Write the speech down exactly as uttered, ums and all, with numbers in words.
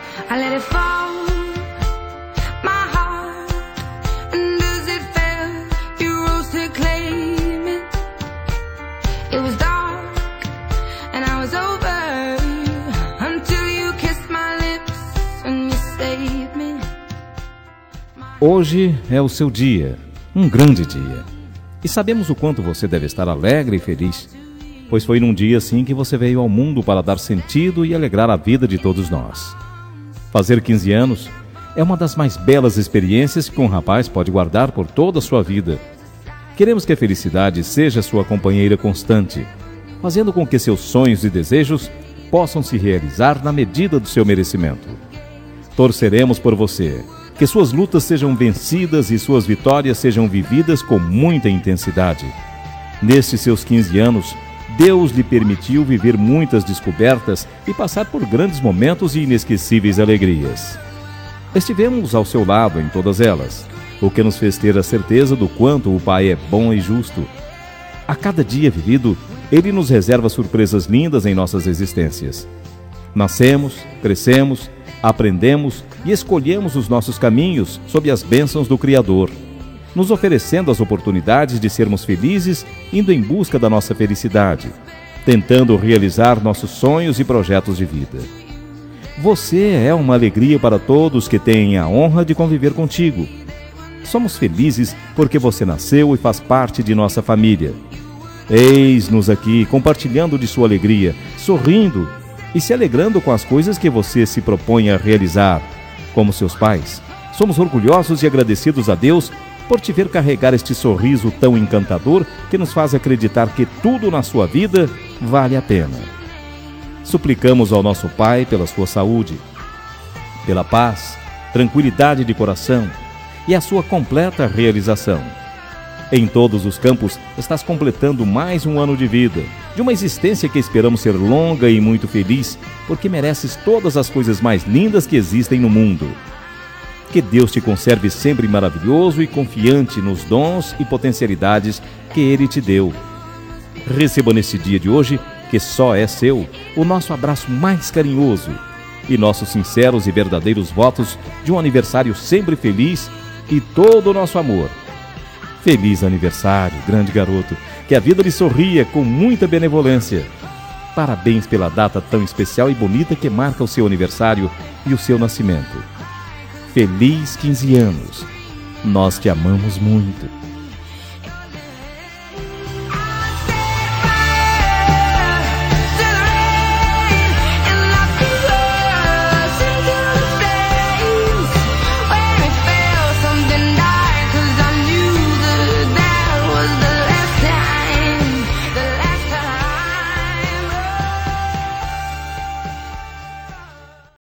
I let it fall, my heart, and as it fell, you rose to claim it. It was dark, and I was over, until you kissed my lips and you saved me. Hoje é o seu dia, um grande dia. E sabemos o quanto você deve estar alegre e feliz, pois foi num dia assim que você veio ao mundo para dar sentido e alegrar a vida de todos nós. Fazer quinze anos é uma das mais belas experiências que um rapaz pode guardar por toda a sua vida. Queremos que a felicidade seja sua companheira constante, fazendo com que seus sonhos e desejos possam se realizar na medida do seu merecimento. Torceremos por você, que suas lutas sejam vencidas e suas vitórias sejam vividas com muita intensidade. Nestes seus quinze anos, Deus lhe permitiu viver muitas descobertas e passar por grandes momentos e inesquecíveis alegrias. Estivemos ao seu lado em todas elas, o que nos fez ter a certeza do quanto o Pai é bom e justo. A cada dia vivido, Ele nos reserva surpresas lindas em nossas existências. Nascemos, crescemos, aprendemos e escolhemos os nossos caminhos sob as bênçãos do Criador, nos oferecendo as oportunidades de sermos felizes, indo em busca da nossa felicidade, tentando realizar nossos sonhos e projetos de vida. Você é uma alegria para todos que têm a honra de conviver contigo. Somos felizes porque você nasceu e faz parte de nossa família. Eis-nos aqui, compartilhando de sua alegria, sorrindo e se alegrando com as coisas que você se propõe a realizar. Como seus pais, somos orgulhosos e agradecidos a Deus por te ver carregar este sorriso tão encantador que nos faz acreditar que tudo na sua vida vale a pena. Suplicamos ao nosso Pai pela sua saúde, pela paz, tranquilidade de coração e a sua completa realização. Em todos os campos, estás completando mais um ano de vida, de uma existência que esperamos ser longa e muito feliz, porque mereces todas as coisas mais lindas que existem no mundo. Que Deus te conserve sempre maravilhoso e confiante nos dons e potencialidades que Ele te deu. Receba neste dia de hoje, que só é seu, o nosso abraço mais carinhoso e nossos sinceros e verdadeiros votos de um aniversário sempre feliz e todo o nosso amor. Feliz aniversário, grande garoto, que a vida lhe sorria com muita benevolência. Parabéns pela data tão especial e bonita que marca o seu aniversário e o seu nascimento. Feliz quinze anos. Nós te amamos muito.